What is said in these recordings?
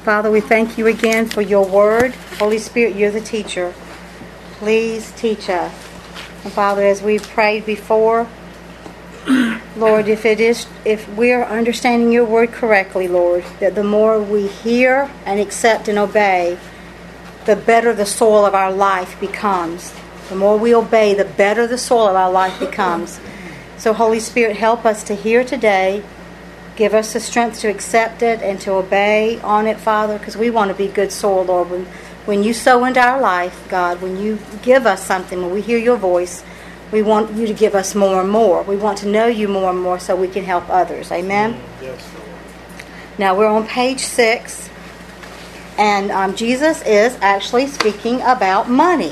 Father, we thank you again for your word. Holy Spirit, you're the teacher. Please teach us. And Father, as we prayed before, Lord, if we're understanding your word correctly, Lord, that the more we hear and accept and obey, the better the soil of our life becomes. The more we obey, the better the soil of our life becomes. So Holy Spirit, help us to hear today. Give us the strength to accept it and to obey on it, Father, because we want to be good soil, Lord. When you sow into our life, God, when you give us something, when we hear your voice, we want you to give us more and more. We want to know you more and more so we can help others. Amen? Yes, Lord. Now we're on page 6, and Jesus is actually speaking about money.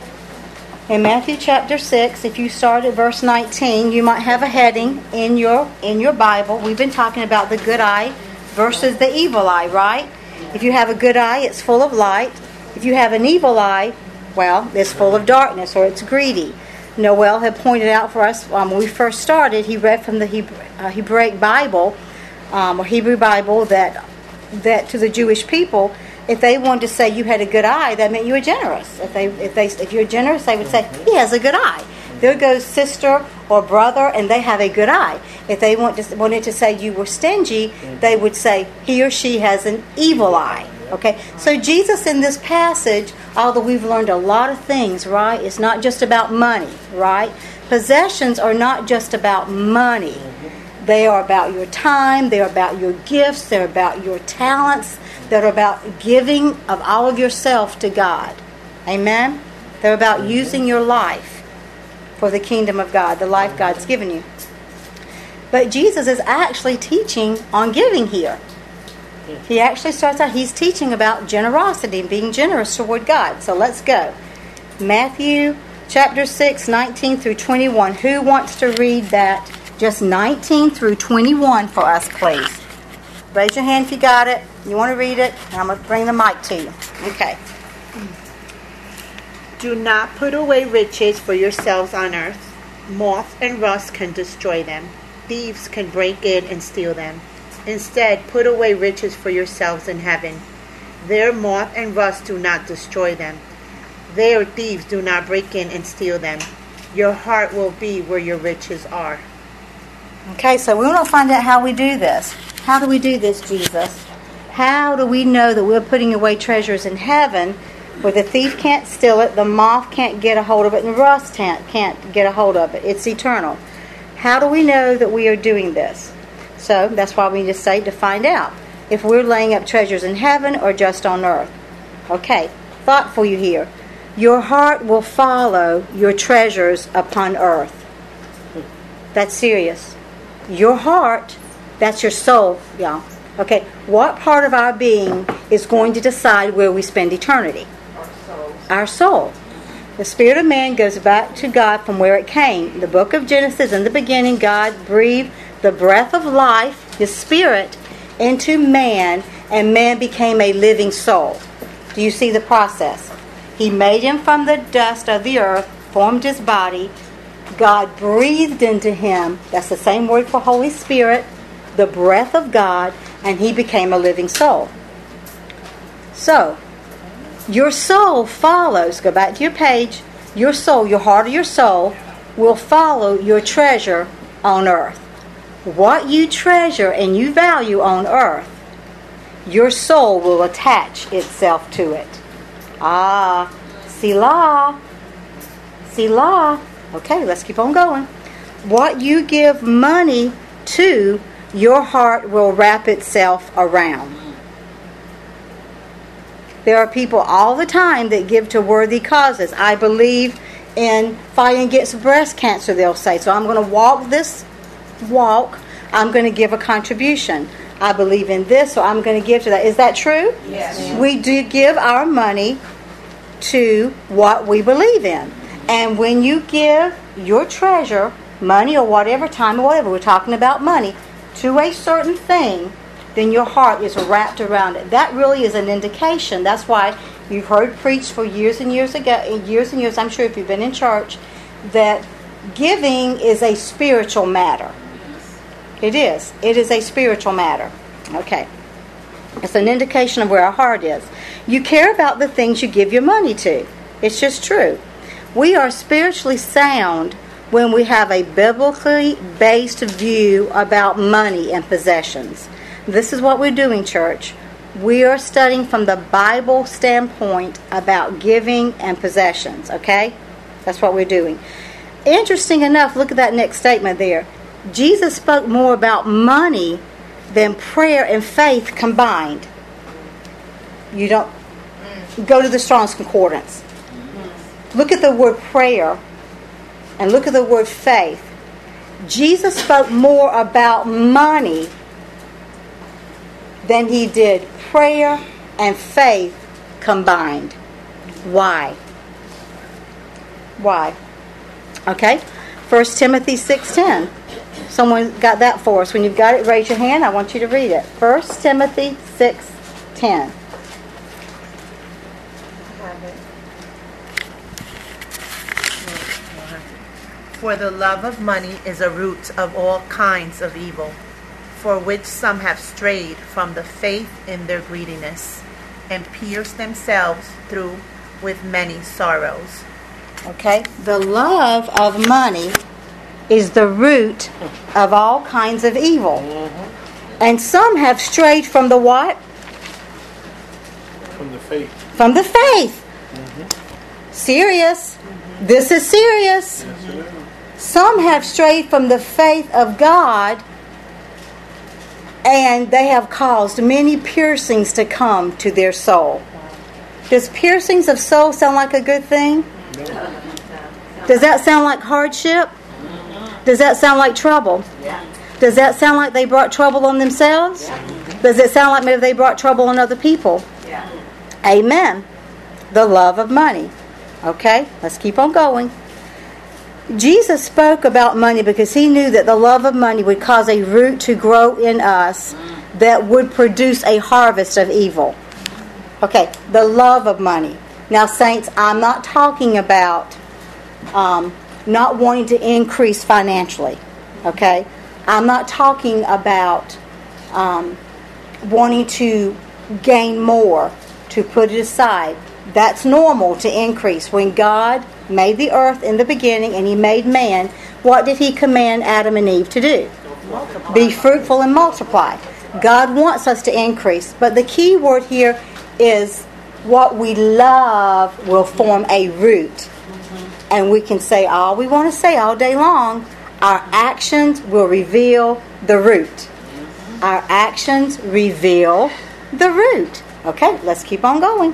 In Matthew chapter 6, if you start at verse 19, you might have a heading in your Bible. We've been talking about the good eye versus the evil eye, right? If you have a good eye, it's full of light. If you have an evil eye, well, it's full of darkness or it's greedy. Noel had pointed out for us when we first started, he read from the Hebraic Bible, or Hebrew Bible, that to the Jewish people, if they wanted to say you had a good eye, that meant you were generous. If you're generous, they would say he has a good eye. There goes sister or brother, and they have a good eye. If they wanted to say you were stingy, they would say he or she has an evil eye. Okay, so Jesus in this passage, although we've learned a lot of things, right? It's not just about money, right? Possessions are not just about money. They are about your time. They're about your gifts. They're about your talents. They're about giving of all of yourself to God. Amen? They're about using your life for the kingdom of God, the life God's given you. But Jesus is actually teaching on giving here. He actually starts out, he's teaching about generosity and being generous toward God. So let's go. Matthew chapter 6, 19 through 21. Who wants to read that? Just 19 through 21 for us, please. Raise your hand if you got it. You want to read it? I'm going to bring the mic to you. Okay. Do not put away riches for yourselves on earth. Moth and rust can destroy them. Thieves can break in and steal them. Instead, put away riches for yourselves in heaven. There moth and rust do not destroy them. There thieves do not break in and steal them. Your heart will be where your riches are. Okay, so we want to find out how we do this. How do we do this, Jesus? How do we know that we're putting away treasures in heaven where the thief can't steal it, the moth can't get a hold of it, and rust can't get a hold of it? It's eternal. How do we know that we are doing this? So that's why we just say to find out if we're laying up treasures in heaven or just on earth. Okay, thought for you here. Your heart will follow your treasures upon earth. That's serious. Your heart, that's your soul, y'all. Okay, what part of our being is going to decide where we spend eternity? Our soul. The spirit of man goes back to God from where it came. The book of Genesis, in the beginning, God breathed the breath of life, His Spirit, into man, and man became a living soul. Do you see the process? He made him from the dust of the earth, formed his body. God breathed into him, that's the same word for Holy Spirit, the breath of God, and he became a living soul. So, your soul follows, go back to your page, your soul, your heart or your soul, will follow your treasure on earth. What you treasure and you value on earth, your soul will attach itself to it. Ah, Selah. Selah. Okay, let's keep on going. What you give money to, your heart will wrap itself around. There are people all the time that give to worthy causes. I believe in fighting against breast cancer, they'll say. So I'm going to walk this walk. I'm going to give a contribution. I believe in this, so I'm going to give to that. Is that true? Yes. We do give our money to what we believe in. And when you give your treasure, money or whatever, time or whatever, we're talking about money, to a certain thing, then your heart is wrapped around it. That really is an indication. That's why you've heard preached for years and years ago, I'm sure if you've been in church, that giving is a spiritual matter. It is. It is a spiritual matter. Okay. It's an indication of where our heart is. You care about the things you give your money to. It's just true. We are spiritually sound when we have a biblically based view about money and possessions. This is what we're doing, church. We are studying from the Bible standpoint about giving and possessions, okay? That's what we're doing. Interesting enough, look at that next statement there. Jesus spoke more about money than prayer and faith combined. You don't go to the Strong's Concordance. Look at the word prayer and look at the word faith. Jesus spoke more about money than he did prayer and faith combined. Why? Why? Okay? 1 Timothy 6:10. Someone got that for us. When you've got it, raise your hand. I want you to read it. 1 Timothy 6:10. For the love of money is a root of all kinds of evil, for which some have strayed from the faith in their greediness, and pierced themselves through with many sorrows. Okay? The love of money is the root of all kinds of evil. And some have strayed from the what? From the faith. From the faith. Serious. This is serious. Yes, it is. Some have strayed from the faith of God, and they have caused many piercings to come to their soul. Does piercings of soul sound like a good thing? No. Does that sound like hardship? Does that sound like trouble? Yeah. Does that sound like they brought trouble on themselves? Does it sound like maybe they brought trouble on other people? Yeah. Amen. The love of money. Okay, let's keep on going. Jesus spoke about money because he knew that the love of money would cause a root to grow in us that would produce a harvest of evil. Okay, the love of money. Now, saints, I'm not talking about not wanting to increase financially. Okay, I'm not talking about wanting to gain more, to put it aside. That's normal to increase. When God made the earth in the beginning and he made man, what did he command Adam and Eve to do? Multiply. Be fruitful and multiply. God wants us to increase. But the key word here is what we love will form a root. And we can say all we want to say all day long. Our actions will reveal the root. Our actions reveal the root. Okay, let's keep on going.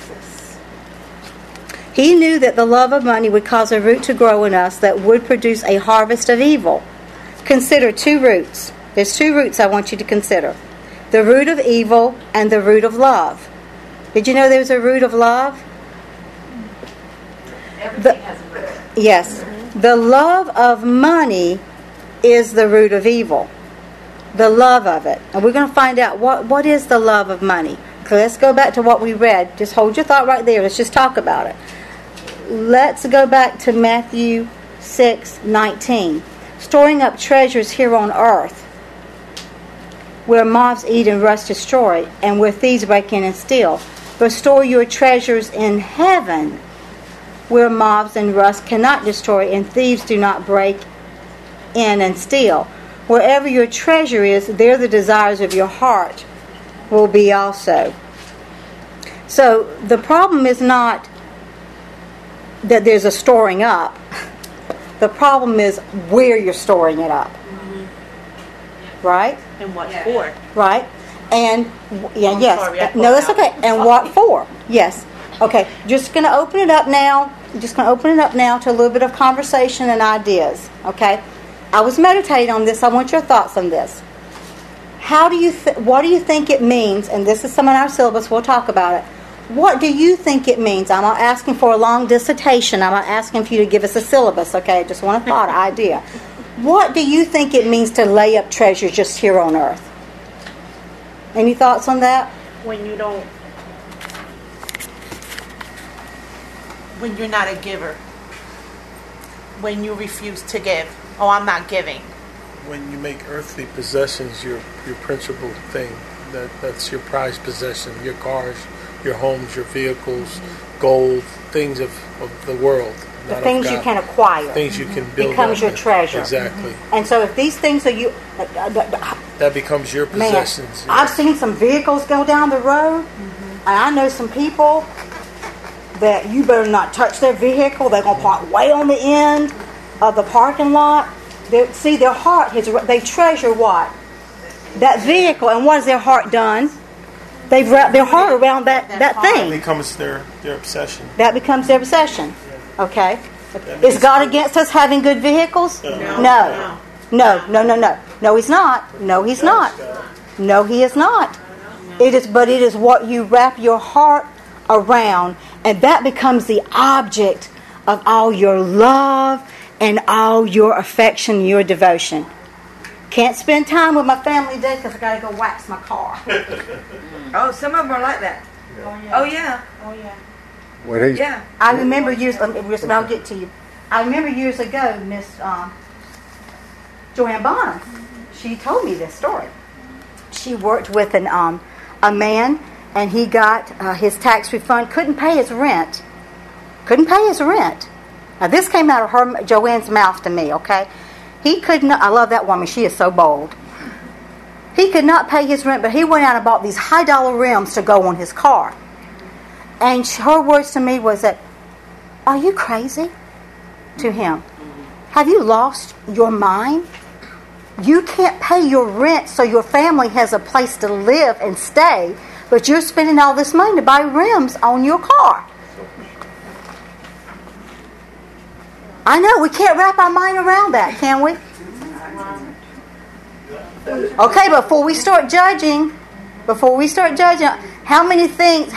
He knew that the love of money would cause a root to grow in us that would produce a harvest of evil. Consider two roots. There's two roots I want you to consider. The root of evil and the root of love. Did you know there's a root of love? Everything has a root. Yes. The love of money is the root of evil. The love of it. And we're going to find out what is the love of money. Okay, let's go back to what we read. Just hold your thought right there. Let's just talk about it. Let's go back to Matthew 6:19. Storing up treasures here on earth, where moths eat and rust destroy, and where thieves break in and steal. But store your treasures in heaven, where moths and rust cannot destroy, and thieves do not break in and steal. Wherever your treasure is, there the desires of your heart will be also. So the problem is not that there's a storing up. The problem is where you're storing it up. Right? And what for? Right? And I'm yes. sorry, I No, that's thought okay. I was And what for? Yes. Okay. Just going to open it up now. Just going to open it up now to a little bit of conversation and ideas. Okay? I was meditating on this. I want your thoughts on this. What do you think it means? And this is some of our syllabus. We'll talk about it. What do you think it means? I'm not asking for a long dissertation. I'm not asking for you to give us a syllabus. Okay? I just want a thought, idea. What do you think it means to lay up treasure just here on earth? Any thoughts on that? When you're not a giver. When you refuse to give. Oh, I'm not giving. When you make earthly possessions your principal thing. that's your prized possession. Your cars, your homes, your vehicles, gold, things of the world. The things you can acquire. Things you can build becomes your treasure. Exactly. And so if these things are you... that becomes your possessions. Man, I've seen some vehicles go down the road, and I know some people that you better not touch their vehicle. They're going to park way on the end of the parking lot. Their heart, they treasure what? That vehicle. And what has their heart done? They've wrapped their heart around that thing. That becomes their obsession. That becomes their obsession. Okay? Is God against us having good vehicles? No. No, He's not. No, He's not. No, He is not. But it is what you wrap your heart around, and that becomes the object of all your love and all your affection, your devotion. Can't spend time with my family today because I got to go wax my car. Oh, some of them are like that. Oh yeah. Yeah. I remember years. I'll get to you. I remember years ago, Miss Joanne Bonham. She told me this story. She worked with a man, and he got his tax refund. Couldn't pay his rent. Now this came out of Joanne's mouth to me. Okay, he could not. I love that woman. She is so bold. He could not pay his rent, but he went out and bought these high-dollar rims to go on his car. And her words to me was that, "Are you crazy?" To him. "Have you lost your mind? You can't pay your rent so your family has a place to live and stay, but you're spending all this money to buy rims on your car." I know, we can't wrap our mind around that, can we? Okay, before we start judging, how many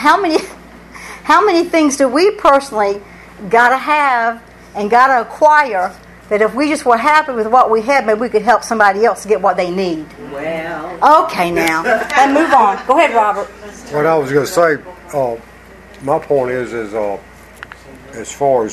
things do we personally gotta have and gotta acquire that if we just were happy with what we had, maybe we could help somebody else get what they need? Well. Okay, now. And move on. Go ahead, Robert. What I was going to say, my point is as far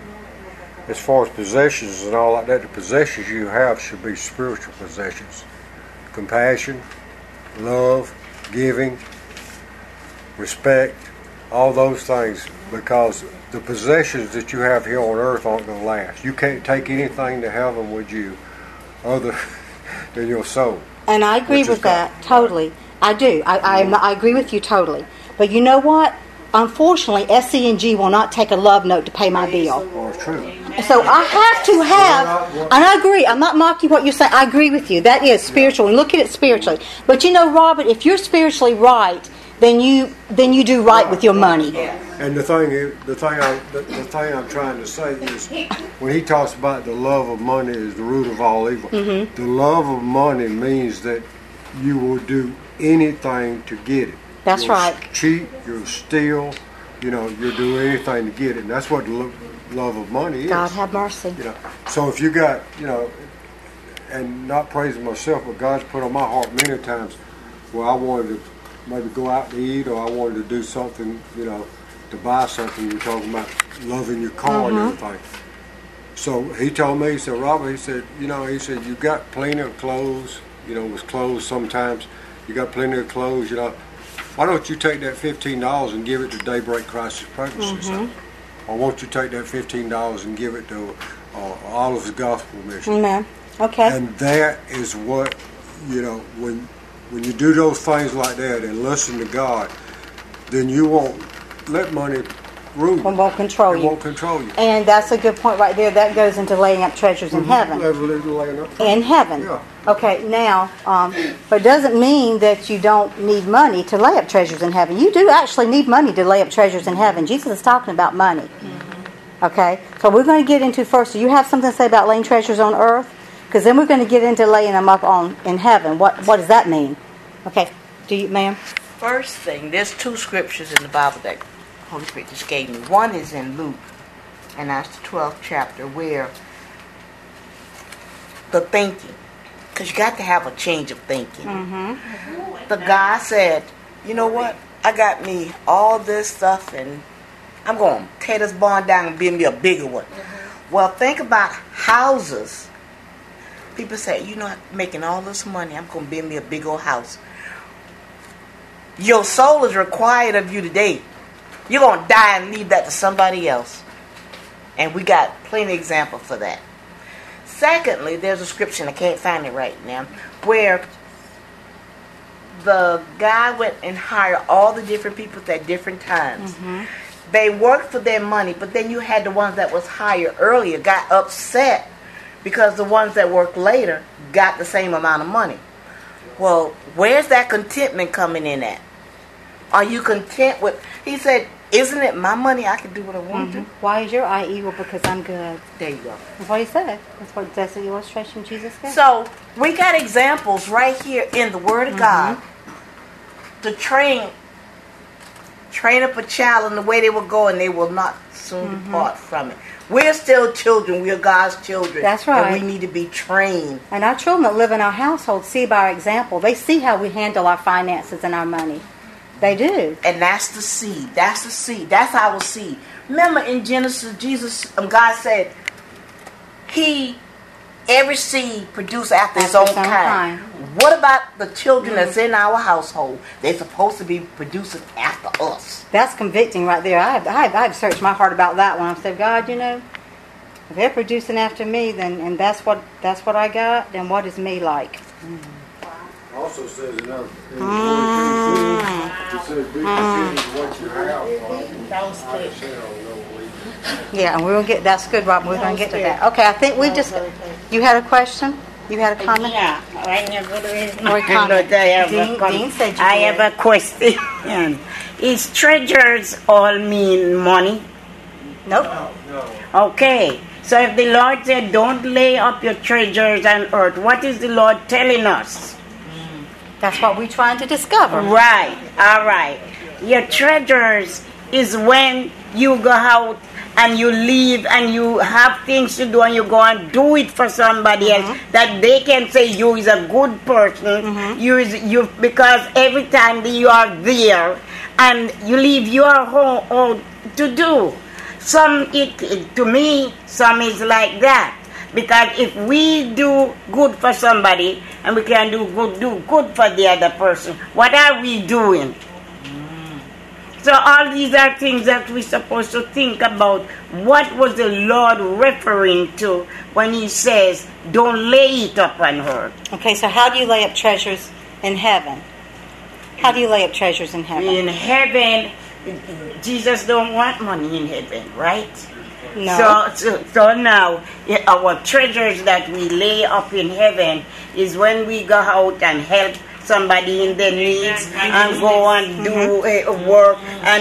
as possessions and all like that, the possessions you have should be spiritual possessions. Compassion, love, giving, respect, all those things, because the possessions that you have here on earth aren't going to last. You can't take anything to heaven with you other than your soul. And I agree with that totally. I do. I agree with you totally. But you know what? Unfortunately, SC&G will not take a love note to pay my bill. Oh, it's true. So I have to have, and I agree, I'm not mocking what you're saying, I agree with you. That is spiritual, and look at it spiritually. But you know, Robert, if you're spiritually right, then you do right with your money. And the thing I'm trying to say is, when he talks about the love of money is the root of all evil, the love of money means that you will do anything to get it. That's right. Cheat, you'll steal, you'll do anything to get it. And that's what the love of money is. God have mercy. So if you got, and not praising myself, but God's put on my heart many times where I wanted to maybe go out to eat, or I wanted to do something, to buy something. You're talking about loving your car and everything. So he told me, he said, Robert, he said, you got plenty of clothes, with clothes sometimes. You got plenty of clothes, Why don't you take that $15 and give it to Daybreak Crisis Pregnancy? Or won't you take that $15 and give it to Olive's Gospel Mission? Amen. Okay. And that is what, when you do those things like that and listen to God, then you won't let money rule you. It won't control you. It won't control you. And that's a good point right there. That goes into laying up treasures in heaven. Laying up. In heaven. Yeah. Okay, now, but it doesn't mean that you don't need money to lay up treasures in heaven. You do actually need money to lay up treasures in heaven. Jesus is talking about money. Okay, so we're going to get into first. Do you have something to say about laying treasures on earth? Because then we're going to get into laying them up in heaven. What does that mean? Okay, ma'am? First thing, there's 2 scriptures in the Bible that Holy Spirit just gave me. One is in Luke, and that's the 12th chapter, where the thinking, because you got to have a change of thinking. The guy said, you know what? I got me all this stuff, and I'm going to tear this barn down and build me a bigger one. Well, think about houses. People say, making all this money, I'm going to build me a big old house. Your soul is required of you today. You're going to die and leave that to somebody else. And we got plenty of examples for that. Secondly, there's a scripture, and I can't find it right now, where the guy went and hired all the different people at different times. They worked for their money, but then you had the ones that was hired earlier got upset because the ones that worked later got the same amount of money. Well, where's that contentment coming in at? Are you content with... He said, isn't it my money? I can do what I want to. Why is your eye evil? Because I'm good. There you go. That's what he said. That's the illustration Jesus gave. So, we got examples right here in the Word of God to train up a child in the way they will go, and they will not soon depart from it. We're still children. We're God's children. That's right. And we need to be trained. And our children that live in our household see by our example. They see how we handle our finances and our money. They do. And that's the seed. That's the seed. That's our seed. Remember in Genesis, God said, every seed produced after its own kind. What about the children that's in our household? They're supposed to be producing after us. That's convicting right there. I've searched my heart about that one. I've said, God, if they're producing after me, then and that's what I got, then what is me like? Also says in 42, it says, be content with what you have. That was good. Yeah, and we're going to get, that's good, Rob. We're going to get to that. Okay, I think we just, you had a question? You had a comment? Yeah, I have Or a comment. Dean said you I did. have a question. Is treasures all mean money? Nope. Okay. So if the Lord said, don't lay up your treasures on earth, what is the Lord telling us? That's what we're trying to discover. Right. All right. Your treasures is when you go out and you leave and you have things to do and you go and do it for somebody else, that they can say you is a good person. You because every time that you are there and you leave your home to do. To me, some is like that. Because if we do good for somebody and we can do good for the other person, what are we doing? So all these are things that we're supposed to think about. What was the Lord referring to when he says, don't lay it up on her? Okay, so how do you lay up treasures in heaven? How do you lay up treasures in heaven? In heaven, Jesus don't want money in heaven, right? No. So now, our treasures that we lay up in heaven is when we go out and help somebody in their needs and go and do work,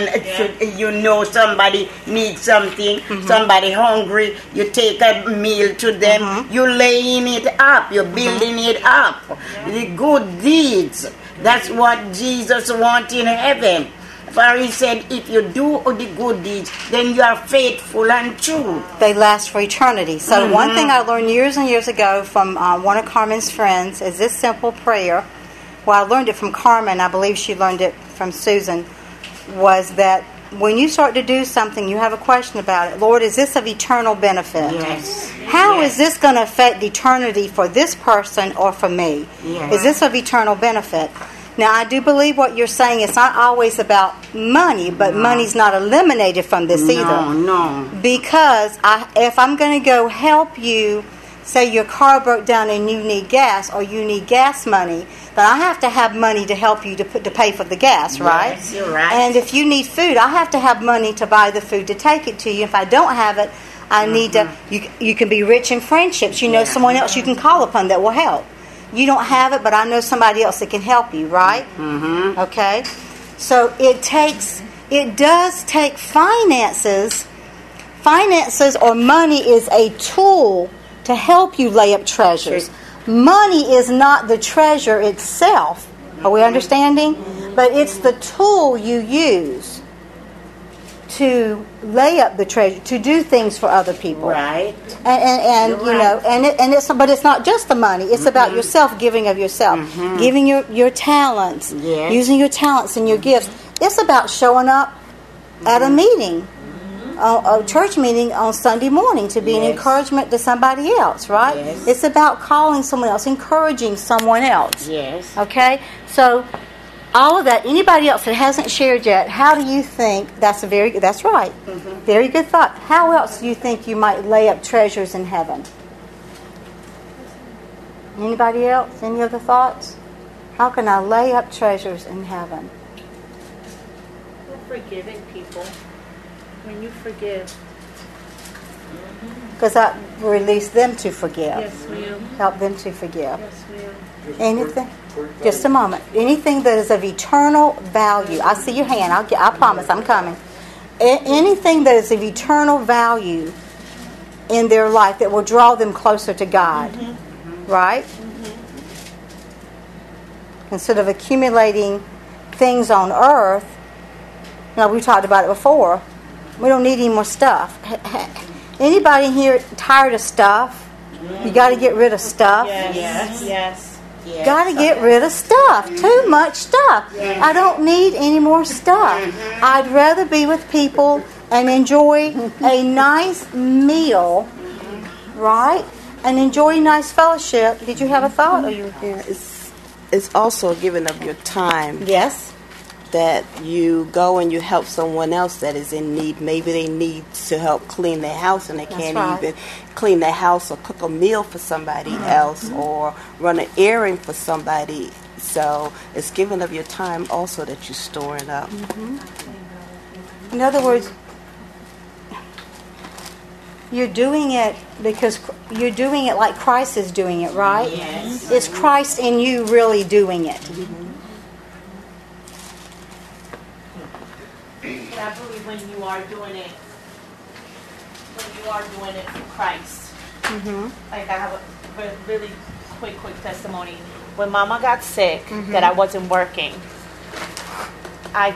and somebody needs something, somebody hungry, you take a meal to them, you're laying it up, you're building it up. The good deeds, that's what Jesus wants in heaven. For he said, if you do the good deeds, then you are faithful and true. They last for eternity. So one thing I learned years and years ago from one of Carmen's friends is this simple prayer. Well, I learned it from Carmen. I believe she learned it from Susan. Was that when you start to do something, you have a question about it. Lord, is this of eternal benefit? Yes. How is this going to affect eternity for this person or for me? Yes. Is this of eternal benefit? Now, I do believe what you're saying. It's not always about money, but money's not eliminated from this either. No. Because if I'm going to go help you, say your car broke down and you need gas, or you need gas money, then I have to have money to help you to pay for the gas, right? Yes, you're right. And if you need food, I have to have money to buy the food to take it to you. If I don't have it, I need to. You can be rich in friendships. You know someone else you can call upon that will help. You don't have it, but I know somebody else that can help you, right? Okay? So it does take finances. Finances or money is a tool to help you lay up treasures. Money is not the treasure itself. Are we understanding? But it's the tool you use to lay up the treasure, to do things for other people, right? And but it's not just the money. It's about yourself, giving of yourself, giving your talents, using your talents and your gifts. It's about showing up at a meeting, a church meeting on Sunday morning to be an encouragement to somebody else, right? It's about calling someone else, encouraging someone else. Yes. Okay, so all of that. Anybody else that hasn't shared yet, how do you think, that's right. Very good thought. How else do you think you might lay up treasures in heaven? Anybody else? Any other thoughts? How can I lay up treasures in heaven? Forgiving people. When you forgive. Because that will release them to forgive. Yes, ma'am. Help them to forgive. Yes, ma'am. Anything? Just a moment. Anything that is of eternal value. I see your hand. I promise I'm coming. Anything that is of eternal value in their life that will draw them closer to God. Right? Instead of accumulating things on earth, we talked about it before. We don't need any more stuff. Anybody here tired of stuff? You got to get rid of stuff. Yes. Got to get rid of stuff. Too much stuff. I don't need any more stuff. I'd rather be with people and enjoy a nice meal, right? And enjoy nice fellowship. Did you have a thought? Or you? Yeah, it's also a giving of your time. Yes. That you go and you help someone else that is in need. Maybe they need to help clean their house and they can't even clean their house or cook a meal for somebody else or run an errand for somebody. So it's giving of your time also that you're storing up. In other words, you're doing it because you're doing it like Christ is doing it, right? Yes. Is Christ in you really doing it? I believe when you are doing it for Christ. Like I have a really quick testimony. When Mama got sick, that I wasn't working, I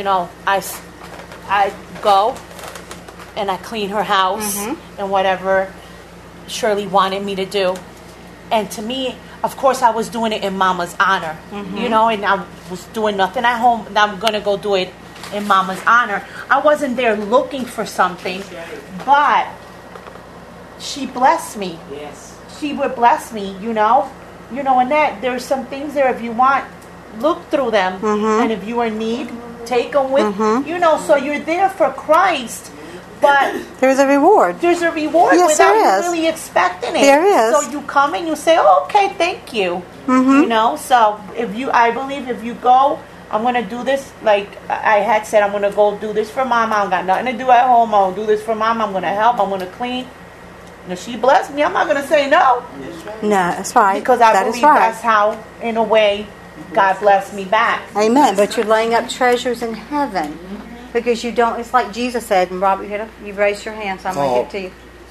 go and I clean her house and whatever Shirley wanted me to do. And to me, of course, I was doing it in Mama's honor, and I was doing nothing at home. And I'm going to go do it in Mama's honor. I wasn't there looking for something, but she blessed me. Yes. She would bless me, and that there's some things there. If you want, look through them, and if you are in need, take them with, so you're there for Christ. But there's a reward. There's a reward yes, without there you is. really expecting it. There is. So you come and you say, "Oh, okay, thank you." So I believe if you go, I'm going to do this, like I had said, I'm going to go do this for Mama. I don't got nothing to do at home. I'll do this for Mama. I'm going to help. I'm going to clean. And if she blessed me, I'm not going to say no. No, that's right. Because I believe that's how, in a way, God blessed me back. Amen. But you're laying up treasures in heaven. Because you don't, it's like Jesus said, and Robert, you raised your hand, so I'm going to get to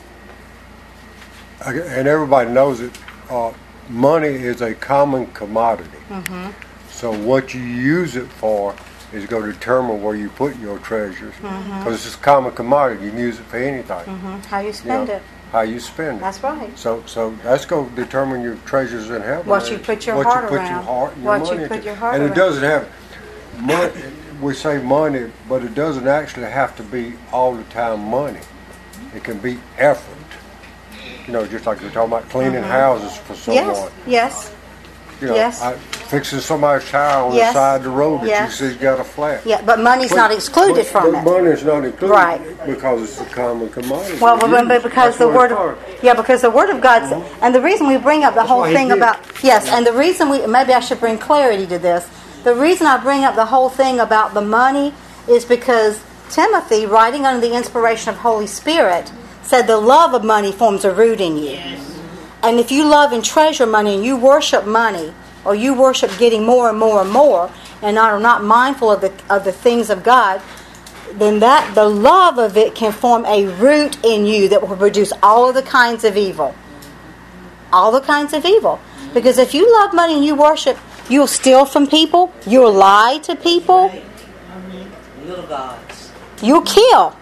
you. And everybody knows it. Money is a common commodity. So what you use it for is going to determine where you put your treasures. Because it's a common commodity. You can use it for anything. How you spend it. How you spend it. That's right. So that's going to determine your treasures in heaven. What you put your heart around. What you put your heart around. And it doesn't have money. We say money, but it doesn't actually have to be all the time money. It can be effort. Just like we're talking about cleaning houses for someone. Yes. Fixing somebody's tire on the side of the road that you see got a flat. Yeah, but money's not excluded from it. Money's not included, right? Because it's a common commodity. Well, because the word of God, and the reason we bring up the whole thing about and the reason maybe I should bring clarity to this. The reason I bring up the whole thing about the money is because Timothy, writing under the inspiration of Holy Spirit, said the love of money forms a root in you. Yes. And if you love and treasure money and you worship money, or you worship getting more and more and more, and are not mindful of the things of God, then the love of it can form a root in you that will produce all of the kinds of evil. All the kinds of evil. Because if you love money and you worship, you'll steal from people. You'll lie to people. Right. Little gods. You'll kill.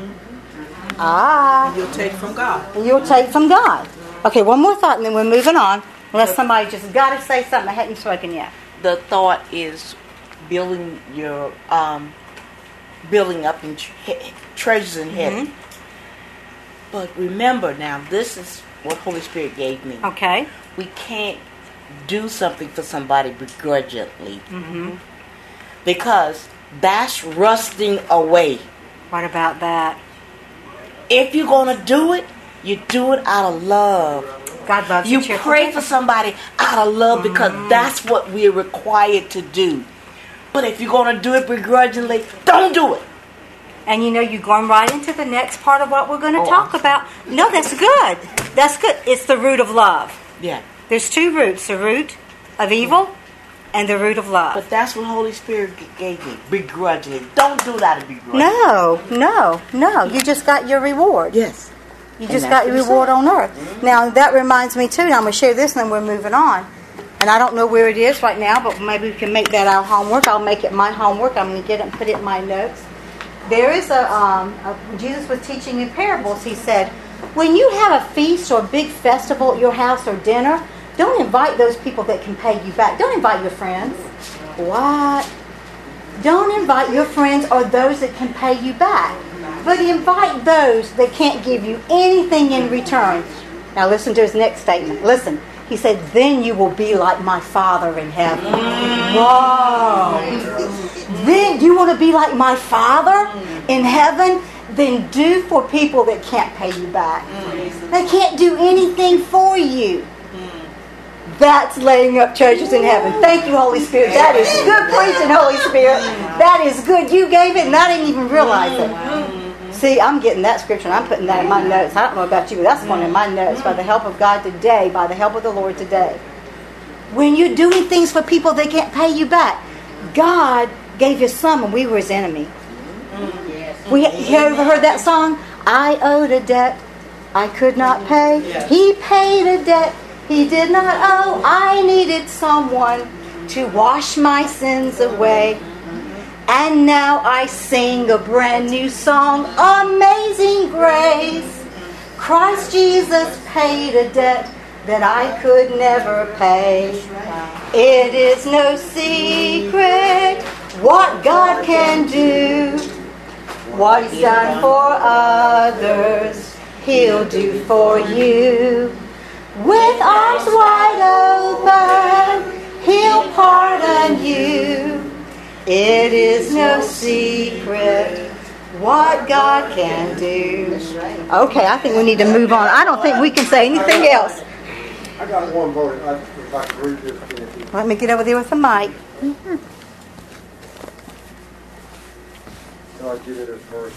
You'll take from God. You'll take from God. Okay, one more thought and then we're moving on. Unless somebody just got to say something I hadn't spoken yet. The thought is building your building up in treasures in heaven. But remember now, this is what Holy Spirit gave me. Okay. We can't do something for somebody begrudgingly. because that's rusting away. What about that? If you're going to do it, you do it out of love. God loves you pray for somebody out of love because that's what we're required to do. But if you're going to do it begrudgingly, don't do it. And you know, you're going right into the next part of what we're going to talk about. No, that's good. That's good. It's the root of love. Yeah. There's two roots, the root of evil and the root of love. But that's what Holy Spirit gave me, begrudgingly. Don't do that to begrudgingly. No. You just got your reward. Yes. You just got your reward on earth. Now, that reminds me, too, and I'm going to share this and then we're moving on. And I don't know where it is right now, but maybe we can make that our homework. I'll make it my homework. I'm going to get it and put it in my notes. There is Jesus was teaching in parables. He said, when you have a feast or a big festival at your house or dinner, don't invite those people that can pay you back. Don't invite your friends. What? Don't invite your friends or those that can pay you back. But invite those that can't give you anything in return. Now listen to his next statement. Listen. He said, then you will be like my Father in heaven. Whoa. Then you want to be like my Father in heaven? Then do for people that can't pay you back. They can't do anything for you. That's laying up treasures in heaven. Thank you, Holy Spirit. That is good preaching, Holy Spirit. That is good. You gave it and I didn't even realize it. See, I'm getting that scripture and I'm putting that in my notes. I don't know about you, but that's one in my notes by the help of God today, by the help of the Lord today. When you're doing things for people that can't pay you back, God gave His Son when we were His enemy. You ever heard that song? I owed a debt I could not pay. He paid a debt He did not owe. I needed someone to wash my sins away. And now I sing a brand new song, Amazing Grace. Christ Jesus paid a debt that I could never pay. It is no secret what God can do. What He's done for others, He'll do for you. With arms wide open, He'll pardon you. It is no secret what God can do. Okay, I think we need to move on. I don't think we can say anything else. I got one more. If I can read this. Let me get over there with the mic. I'll give you this verse.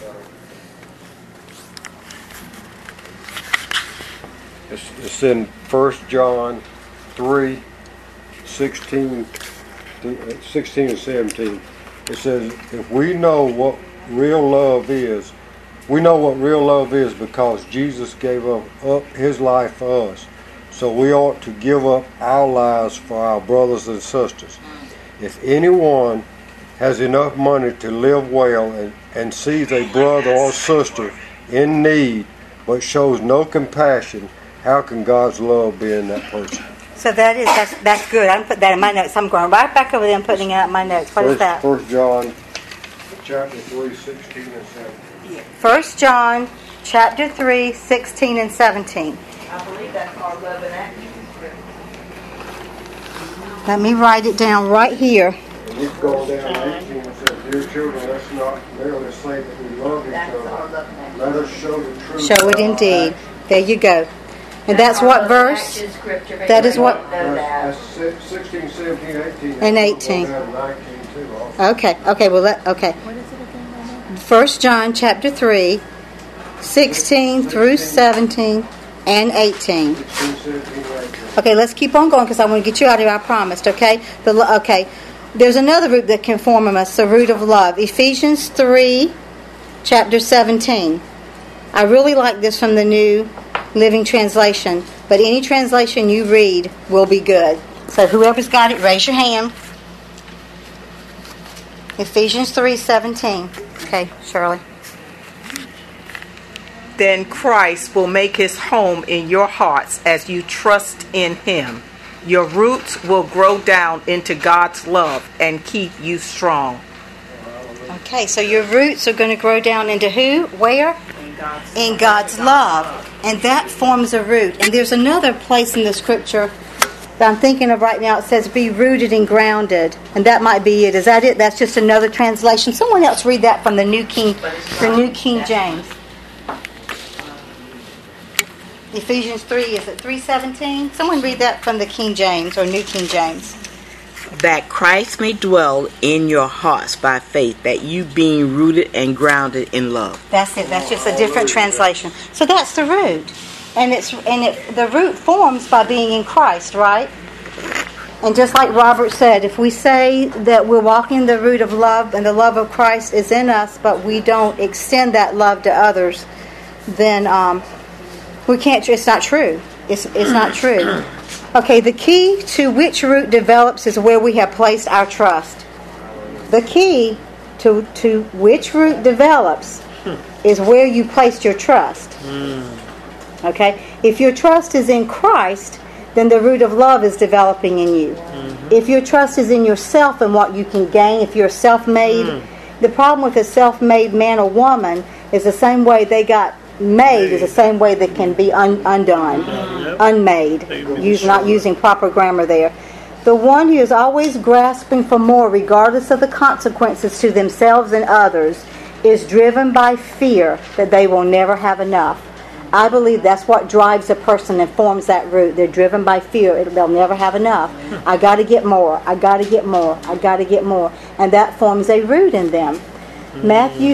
It's in 1 John 3, 16 and 17. It says, if we know what real love is, we know what real love is because Jesus gave up His life for us. So we ought to give up our lives for our brothers and sisters. If anyone has enough money to live well and sees a brother or sister in need but shows no compassion, how can God's love be in that person? So that's good. I didn't put that in my notes. I'm going right back over there and putting it out in my notes. What is that? 1 John chapter 3, 16 and 17. 1 John chapter 3, 16 and 17. I believe that's our love and action. Let me write it down right here. And you go down 18 and says, dear children, let's not merely say that we love each other. Let us show the truth. Show it indeed. There you go. And that's what verse? That is what? That's 16, 17, 18. And 18. 19 too also. Okay. Well, okay. 1 John chapter 3, 16 through 17 and 18. 16, 17, 18. Okay, let's keep on going because I want to get you out of here, I promised, okay? Okay. There's another root that can form us, the root of love. Ephesians 3, chapter 17. I really like this from the New Living Translation, but any translation you read will be good. So whoever's got it, raise your hand. Ephesians 3:17. Okay, Shirley. Then Christ will make His home in your hearts as you trust in Him. Your roots will grow down into God's love and keep you strong. Okay, so your roots are going to grow down into who? Where? In God's love. And that forms a root. And there's another place in the scripture that I'm thinking of right now, it says be rooted and grounded. And that might be it. Is that it? That's just another translation. Someone else read that from the New King James. Ephesians 3, is it 3:17? Someone read that from the King James or New King James. That Christ may dwell in your hearts by faith, that you being rooted and grounded in love. That's it. That's just a different translation. So that's the root. And the root forms by being in Christ, right? And just like Robert said, if we say that we're walking the root of love and the love of Christ is in us, but we don't extend that love to others, then we can't. It's not true. It's not true. Okay, the key to which root develops is where we have placed our trust. The key to which root develops is where you placed your trust. Okay? If your trust is in Christ, then the root of love is developing in you. If your trust is in yourself and what you can gain, if you're self-made, the problem with a self-made man or woman is the same way they got made is the same way they can be undone, unmade. Not using proper grammar there. The one who is always grasping for more, regardless of the consequences to themselves and others, is driven by fear that they will never have enough. I believe that's what drives a person and forms that root. They're driven by fear. They'll never have enough. I got to get more. I got to get more. I got to get more. And that forms a root in them. Matthew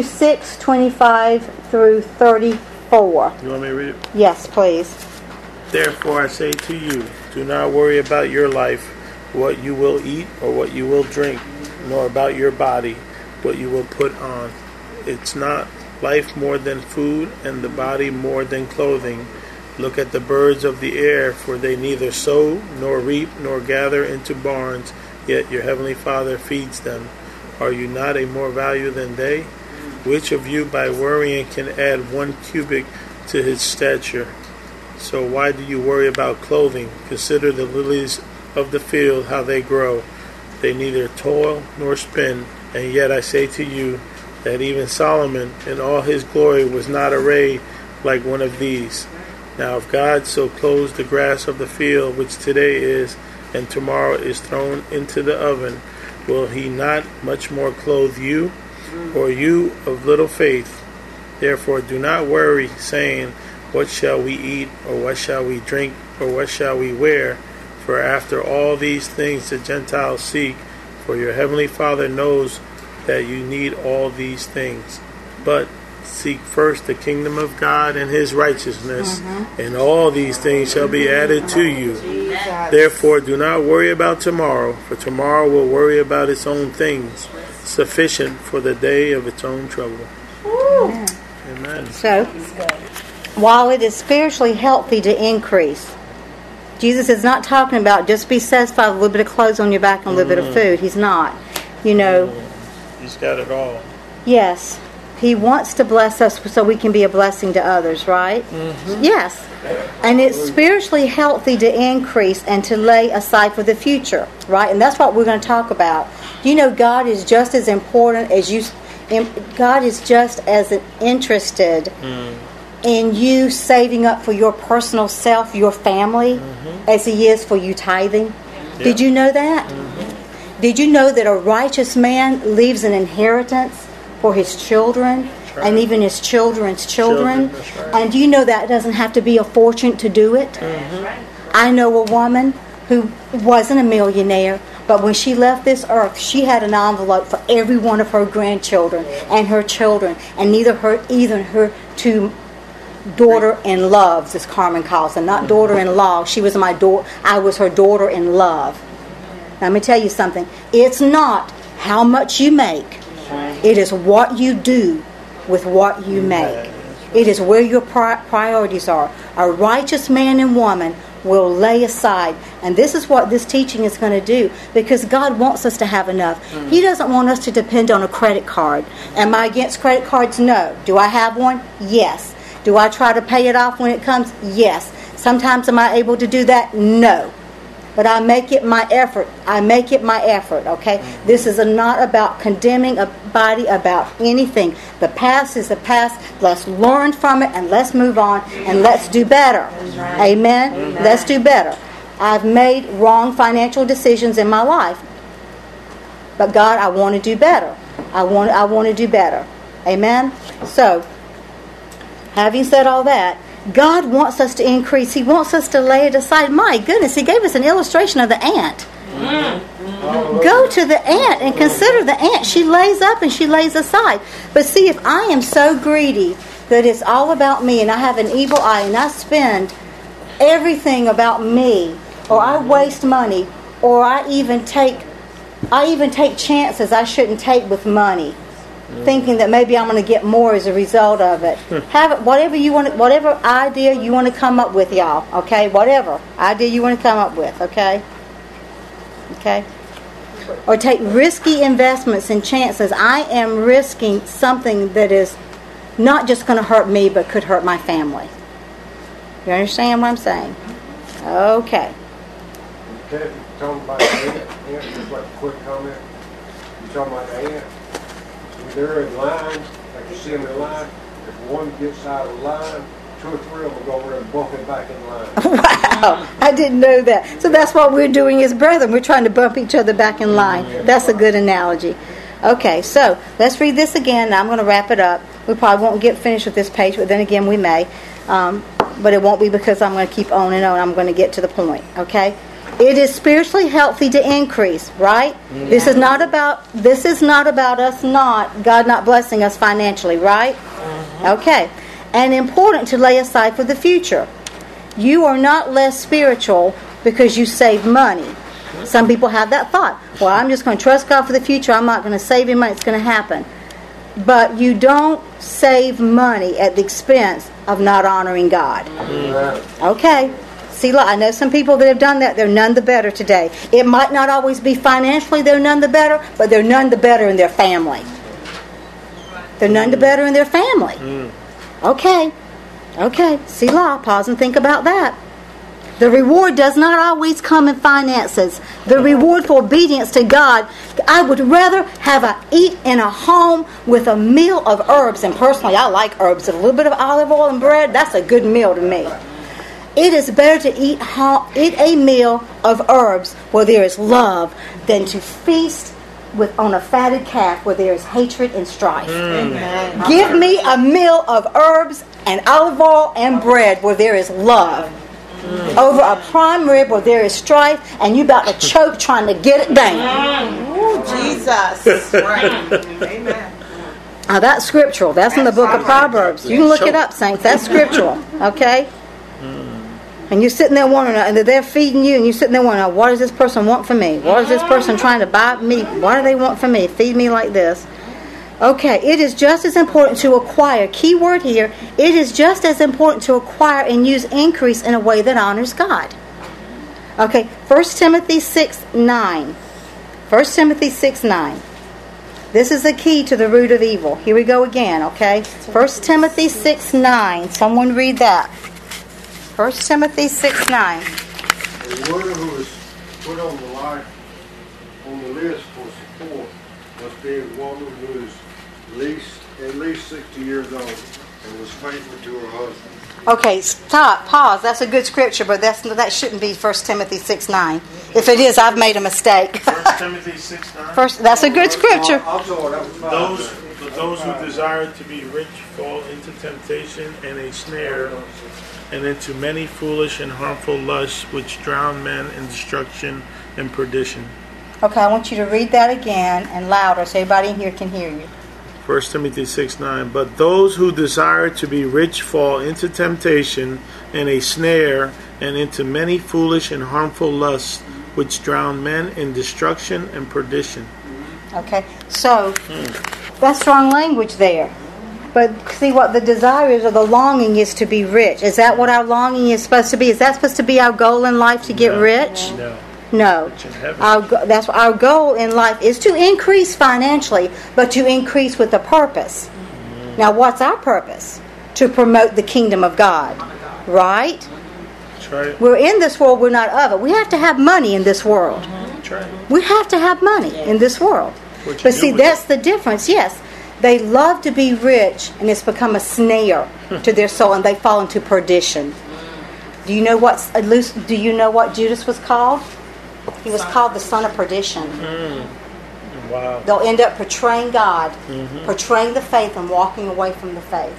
6:25 through 34. You want me to read it? Yes, please. Therefore I say to you, do not worry about your life, what you will eat or what you will drink, nor about your body, what you will put on. It's not life more than food, and the body more than clothing. Look at the birds of the air, for they neither sow, nor reap, nor gather into barns, yet your heavenly Father feeds them. Are you not a more value than they? Which of you by worrying can add 1 cubit to his stature? So why do you worry about clothing? Consider the lilies of the field, how they grow. They neither toil nor spin. And yet I say to you that even Solomon in all his glory was not arrayed like one of these. Now if God so clothes the grass of the field, which today is and tomorrow is thrown into the oven, will he not much more clothe you? Or you of little faith? Therefore do not worry, saying, what shall we eat, or what shall we drink, or what shall we wear? For after all these things the Gentiles seek, for your heavenly Father knows that you need all these things. But seek first the kingdom of God and his righteousness, and all these things shall be added to you. Therefore do not worry about tomorrow, for tomorrow will worry about its own things. Sufficient for the day of its own trouble. Amen. So, while it is spiritually healthy to increase, Jesus is not talking about just be satisfied with a little bit of clothes on your back and a little bit of food. He's not. He's got it all. Yes. He wants to bless us so we can be a blessing to others, right? Yes. And it's spiritually healthy to increase and to lay aside for the future, right? And that's what we're going to talk about. God is just as important as you. God is just as interested in you saving up for your personal self, your family, as He is for you tithing. Yeah. Did you know that? Did you know that a righteous man leaves an inheritance for his children and even his children's children? Right. And do you know that doesn't have to be a fortune to do it? I know a woman who wasn't a millionaire, but when she left this earth, she had an envelope for every one of her grandchildren and her children, and even her two daughter-in-loves, as Carmen calls them, not daughter-in-law. She was my daughter. I was her daughter-in-love. Now, let me tell you something. It's not how much you make. It is what you do with what you make. It is where your priorities are. A righteous man and woman will lay aside. And this is what this teaching is going to do, because God wants us to have enough. He doesn't want us to depend on a credit card. Am I against credit cards? No. Do I have one? Yes. Do I try to pay it off when it comes? Yes. Sometimes am I able to do that? No. But I make it my effort. Okay? This is not about condemning a body about anything. The past is the past. Let's learn from it and let's move on and let's do better. Amen? Let's do better. I've made wrong financial decisions in my life. But God, I want to do better. I want to do better. Amen? So, having said all that, God wants us to increase. He wants us to lay it aside. My goodness, He gave us an illustration of the ant. Go to the ant and consider the ant. She lays up and she lays aside. But see, if I am so greedy that it's all about me and I have an evil eye and I spend everything about me, or I waste money, or I even take chances I shouldn't take with money, thinking that maybe I'm going to get more as a result of it. Have it, whatever idea you want to come up with, y'all. Okay, whatever idea you want to come up with. Okay. Or take risky investments and chances. I am risking something that is not just going to hurt me, but could hurt my family. You understand what I'm saying? Okay. Kathy, you're talking about the ant. Just like a quick comment. You're talking about the ant. When they're in line, like you see them in line, if one gets out of line, 2 or 3 of them will go over and bump him back in line. Wow, I didn't know that. So that's what we're doing as brethren. We're trying to bump each other back in line. That's a good analogy. Okay, so let's read this again. Now I'm going to wrap it up. We probably won't get finished with this page, but then again we may. But it won't be because I'm going to keep on and on. I'm going to get to the point. Okay? It is spiritually healthy to increase, right? Yeah. This is not about us God not blessing us financially, right? Okay. And important to lay aside for the future. You are not less spiritual because you save money. Some people have that thought. Well, I'm just going to trust God for the future. I'm not going to save any money. It's going to happen. But you don't save money at the expense of not honoring God. Okay. See, look, I know some people that have done that. They're none the better today. It might not always be financially they're none the better, but they're none the better in their family. They're none the better in their family. Okay. See, law, pause and think about that. The reward does not always come in finances. The reward for obedience to God, I would rather eat in a home with a meal of herbs. And personally, I like herbs. A little bit of olive oil and bread, that's a good meal to me. It is better to eat a meal of herbs where there is love than to feast on a fatted calf where there is hatred and strife. Give me a meal of herbs and olive oil and bread where there is love over a prime rib where there is strife and you about to choke trying to get it down. Jesus. Amen. Now that's scriptural. That's in the book of Proverbs. You can look it up, saints. That's scriptural. Okay? And you're sitting there wondering, and they're feeding you, and you're sitting there wondering, what does this person want from me? What is this person trying to buy me? What do they want from me? Feed me like this. Okay, it is just as important to acquire. Key word here, it is just as important to acquire and use increase in a way that honors God. Okay, 1 Timothy 6:9. 1 Timothy 6:9. This is the key to the root of evil. Here we go again, okay? 1 Timothy 6:9. Someone read that. 1 Timothy 6:9. The one who is put on the list for support must be a woman who is at least 60 years old and was faithful to her husband. Okay, stop, pause. That's a good scripture, but that shouldn't be 1 Timothy 6:9. If it is, I've made a mistake. 1 Timothy 6:9. That's a good scripture. Those who desire to be rich fall into temptation and a snare, and into many foolish and harmful lusts which drown men in destruction and perdition. Okay, I want you to read that again and louder so everybody in here can hear you. 1 Timothy 6:9. But those who desire to be rich fall into temptation and a snare, and into many foolish and harmful lusts which drown men in destruction and perdition. Okay, so that's strong language there. But see what the desire is, or the longing is to be rich. Is that what our longing is supposed to be? Is that supposed to be our goal in life, to get rich? No. That's our goal in life is to increase financially, but to increase with a purpose. Now, what's our purpose? To promote the kingdom of God, right? That's right. We're in this world, we're not of it. We have to have money in this world. That's right. We have to have money in this world. But see, that's the difference. Yes, they love to be rich, and it's become a snare to their soul, and they fall into perdition. Do you know what Judas was called? He was called the son of perdition. Wow. They'll end up portraying God, portraying the faith, and walking away from the faith.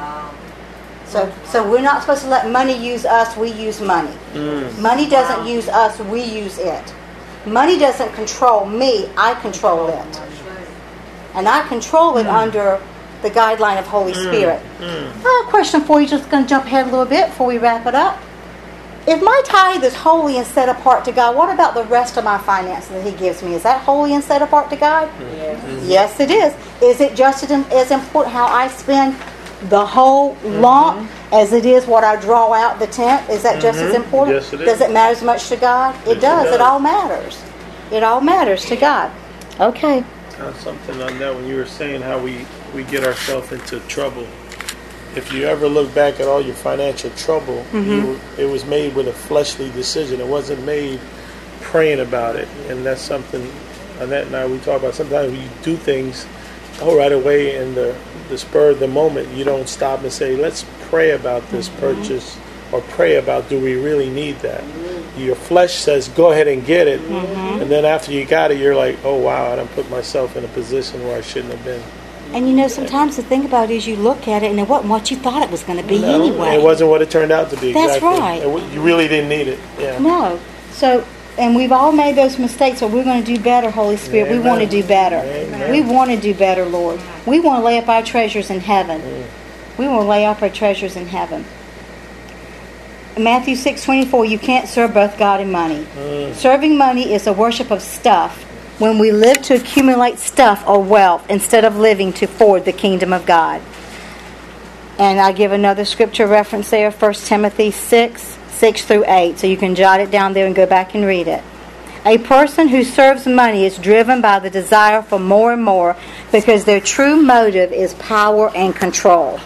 So we're not supposed to let money use us. We use money. Money doesn't use us. We use it. Money doesn't control me. I control it. And I control it under the guideline of Holy Spirit. I have a question for you. Just going to jump ahead a little bit before we wrap it up. If my tithe is holy and set apart to God, what about the rest of my finances that He gives me? Is that holy and set apart to God? Yes, it is. Is it just as important how I spend the whole lump as it is what I draw out the tenth? Is that just as important? Yes, it is. Does it matter as much to God? It does. It all matters. It all matters to God. Okay. Something on that when you were saying how we get ourselves into trouble. If you ever look back at all your financial trouble, it was made with a fleshly decision. It wasn't made praying about it. And that's something Annette and I, we talk about. Sometimes we do things right away in the spur of the moment. You don't stop and say, let's pray about this purchase, or pray about, do we really need that? Your flesh says, go ahead and get it. And then after you got it, you're like, oh, wow, I done put myself in a position where I shouldn't have been. And sometimes the thing about it is you look at it and it wasn't what you thought it was going to be anyway. It wasn't what it turned out to be. That's exactly. right. You really didn't need it. Yeah. No. So, and we've all made those mistakes, so we're going to do better, Holy Spirit. Amen. We want to do better. Amen. We want to do better, Lord. We want to lay up our treasures in heaven. We want to lay up our treasures in heaven. Matthew 6:24, you can't serve both God and money. Serving money is a worship of stuff when we live to accumulate stuff or wealth instead of living to forward the kingdom of God. And I give another scripture reference there, 1 Timothy 6:6-8. So you can jot it down there and go back and read it. A person who serves money is driven by the desire for more and more because their true motive is power and control.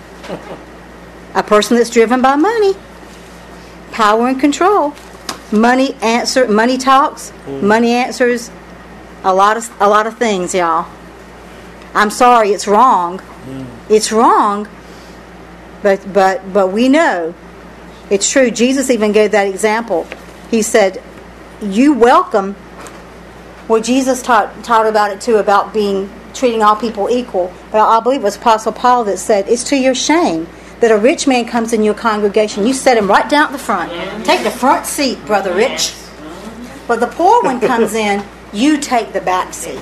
A person that's driven by money, power and control. Money talks. Money answers a lot of things, y'all. I'm sorry, it's wrong. It's wrong. But we know it's true. Jesus even gave that example. He said, "You welcome." Well, Jesus taught about it too, about treating all people equal. But I believe it was Apostle Paul that said, "It's to your shame that a rich man comes in your congregation. You set him right down at the front. Take the front seat, Brother Rich. But the poor one comes in, you take the back seat."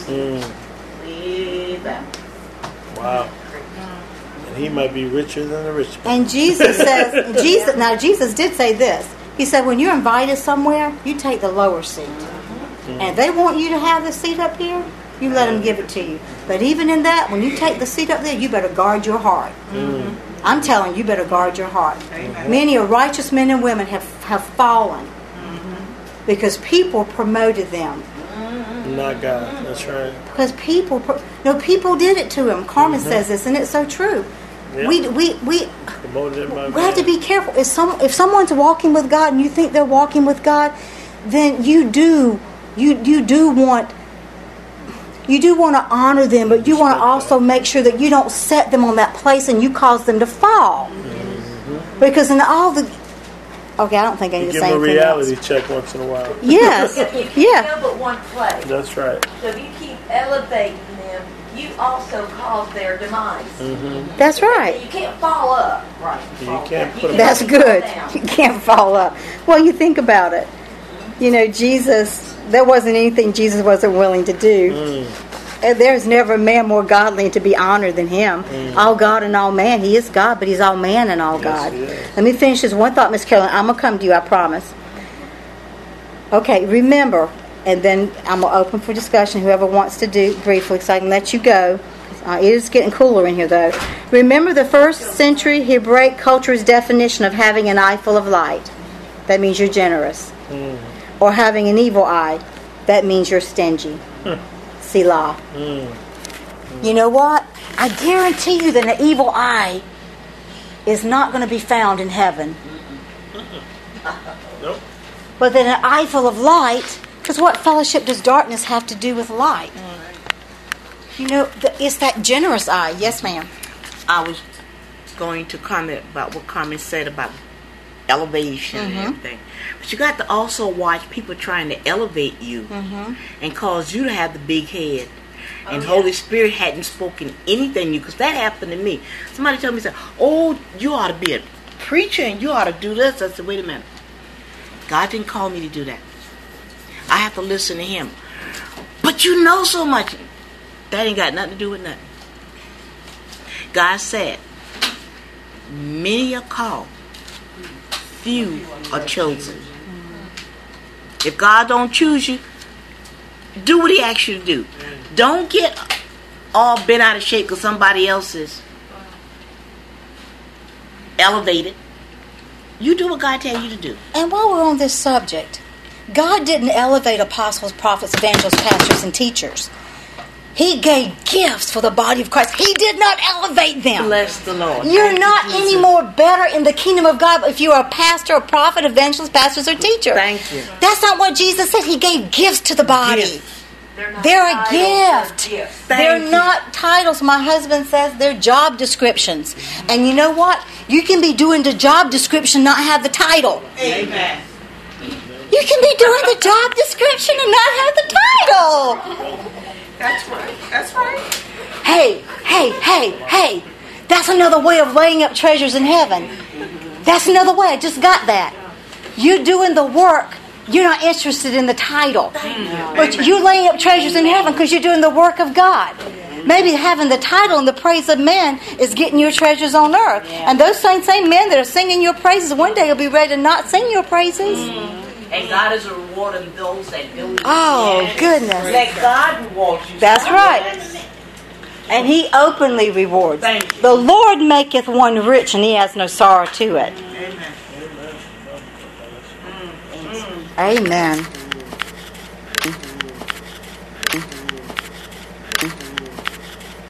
Wow. And he might be richer than the rich man. And Jesus says, Jesus did say this. He said, when you're invited somewhere, you take the lower seat. And if they want you to have the seat up here, you let them give it to you. But even in that, when you take the seat up there, you better guard your heart. I'm telling you, better guard your heart. Many a righteous men and women have fallen because people promoted them. Not God. That's right. Because people did it to him. Carmen says this, and it's so true. Yeah. We Promoted by have to be careful. If someone's walking with God and you think they're walking with God, then you do want to honor them, but you want to also make sure that you don't set them on that place and you cause them to fall. Because in all the... Okay, I don't think I need to say anything else. Give them a reality else. check once in a while. Yes. You can't go but one place. That's right. So if you keep elevating them, you also cause their demise. That's right. You can't fall up. Right. You can't put them That's good. You can't fall up. Well, you think about it. Jesus, there wasn't anything Jesus wasn't willing to do. And there's never a man more godly to be honored than him. All God and all man. He is God, but he's all man and all God. Let me finish this one thought, Miss Carolyn. I'm going to come to you, I promise. Okay, remember, and then I'm going to open for discussion, whoever wants to do briefly, so I can let you go. It is getting cooler in here, though. Remember the first century Hebraic culture's definition of having an eye full of light. That means you're generous. Or having an evil eye. That means you're stingy. Selah. You know what? I guarantee you that an evil eye is not going to be found in heaven. Nope. But then an eye full of light, because what fellowship does darkness have to do with light? It's that generous eye. Yes, ma'am. I was going to comment about what Carmen said about elevation and everything. But you got to also watch people trying to elevate you and cause you to have the big head. And Holy Spirit hadn't spoken anything to you, because that happened to me. Somebody told me, said, "Oh, you ought to be a preacher and you ought to do this." I said, "Wait a minute. God didn't call me to do that. I have to listen to Him." "But you know so much." That ain't got nothing to do with nothing. God said, "Many are called, few are chosen." If God don't choose you, do what He asks you to do. Don't get all bent out of shape because somebody else is elevated. You do what God tells you to do. And while we're on this subject, God didn't elevate apostles, prophets, evangelists, pastors, and teachers. He gave gifts for the body of Christ. He did not elevate them. Bless the Lord. You're not any more better in the kingdom of God if you're a pastor, a prophet, evangelist, pastors, or teacher. Thank you. That's not what Jesus said. He gave gifts to the body. Gifts. They're a gift. They're not titles. My husband says they're job descriptions. And you know what? You can be doing the job description, not have the title. Amen. You can be doing the job description and not have the title. That's right. That's right. Hey. That's another way of laying up treasures in heaven. That's another way. I just got that. You're doing the work. You're not interested in the title. But you're laying up treasures in heaven because you're doing the work of God. Maybe having the title and the praise of men is getting your treasures on earth. And those same men that are singing your praises, one day will be ready to not sing your praises. And God is a rewarder of those that do it. Oh, goodness. Let God reward you. That's right. And He openly rewards. Thank you. The Lord maketh one rich, and He has no sorrow to it. Amen. Amen.